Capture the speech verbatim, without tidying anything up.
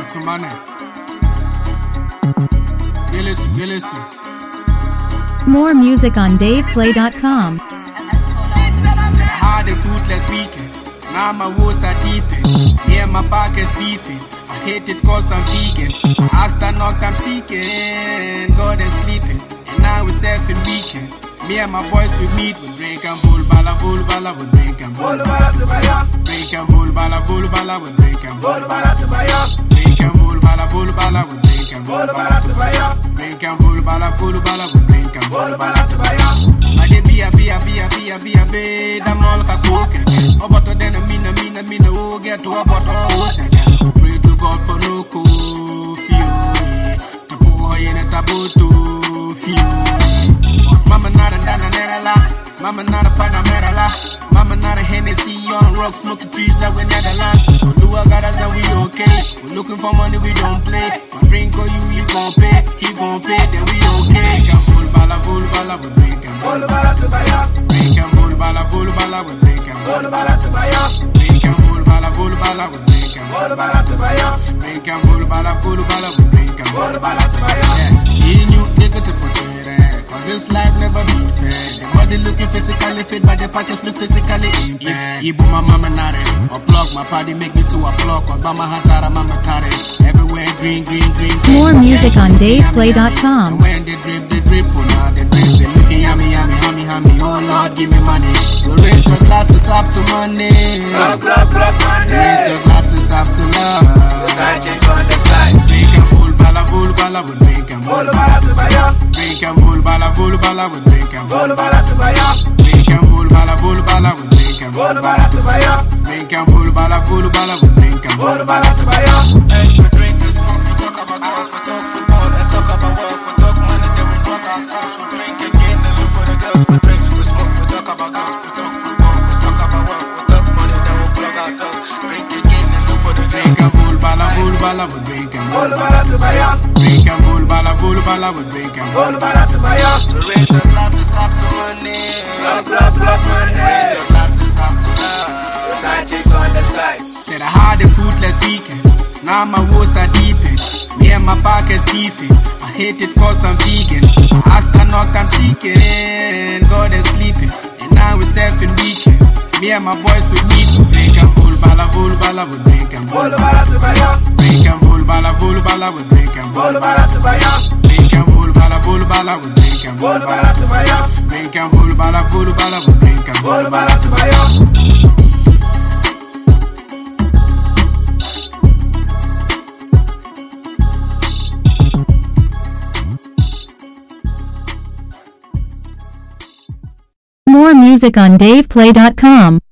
Batumane. Gillis, Gillis. More music on dave play dot com. How the fruitless weekend. Now my woes are deepened. Me and my pockets beefing. I hate it cause I'm vegan. After knock I'm seeking. God is sleeping. And now we're surfing weekend. Me and my boys we meet. We drink and bull bala bull bala. We drink and bull bala to buy up. Drink and bull bala bull bala. We drink and bull bala to buy up. Drink and bull bala bull bala. We drink and bull bala to buy up. Drink and bull bala bull bala. We drink and bull bala to buy up. I dey be a be a be a be a be a be. That all ka coke. About then a mina mina mina. Oh get to about all. Pray to God for no coffee. The boy in a tabuto feel. Mama not a Dananera la, Mama not a Panamera la, Mama not a Hennessy on rock, smoking trees like we Netherlands. Lua got us that we okay. We're looking for money, we don't play. My drink or you, you gon' pay. He gon' pay, then we okay. Drink and bull bala, bull bala, we drink and bull bala to buy up. Drink and bull bala, bull bala, we drink and bull bala to buy up. Drink and bull bala, bull bala, we drink and bull bala to buy up. Drink and bull bala, bull bala, we drink and bull bala to buy up. He knew nigga to put it. Cause this life never been fair. The body looking physically fit, but the pockets look physically impaired. Ibu my mama nare, or plug my party make me to a plug. Cause mama hatara, mama tare. Everywhere green, green, green, green. More music on dave play dot com. And when they drip, they drip, oh now they drip. They looking yummy, yummy, yummy, yummy. Oh Lord, give me money. So raise your glasses up to money. Club, club, club, money. Raise your glasses up to love. The side chicks on the side. Drink and bull bala, bull bala, we drink and bull Bull bala to buy up. Drink and bull bala, bull bala, we drink and Bull bala to buy up. Drink and bull bala, bull bala, we drink and Bull bala to buy up. Drink and bull bala, bull bala, we drink and Bull bala to buy up. Hey, we drink and smoke, we talk about girls, we talk football, and talk about wealth, we talk money, then we talk ourselves, we drink again and look for the girls, we drink, we smoke, we talk about girls, we talk football, we talk about wealth, we talk money, then we plug ourselves, drink again and look for the girls. Drink and bull bala, bull bala, we drink and Bull bala to buy up. Drink and bull bala, bull bala, we drink and Bull bala to buy up. So raise your glasses up to money. Club, club, club, money. Raise your glasses up to love. The side chicks on the side. Said I had a fruitless weekend. Now my woes are deepened. Me and my pockets beefing. I hate it cause I'm vegan. After knock I'm seeking. God is sleeping. And now we're surfing weekend. Me and my boys we meet. We drink and bull bala, bull bala, we drink and Bull bala to buy up. drink and bull bala, bull bala, we drink and Bull bala to buy up. drink and bull bala, bull bala, we drink and Bull bala to buy up. drink and bull bala, bull bala, we drink and Bull bala to buy up. More music on dave play dot com.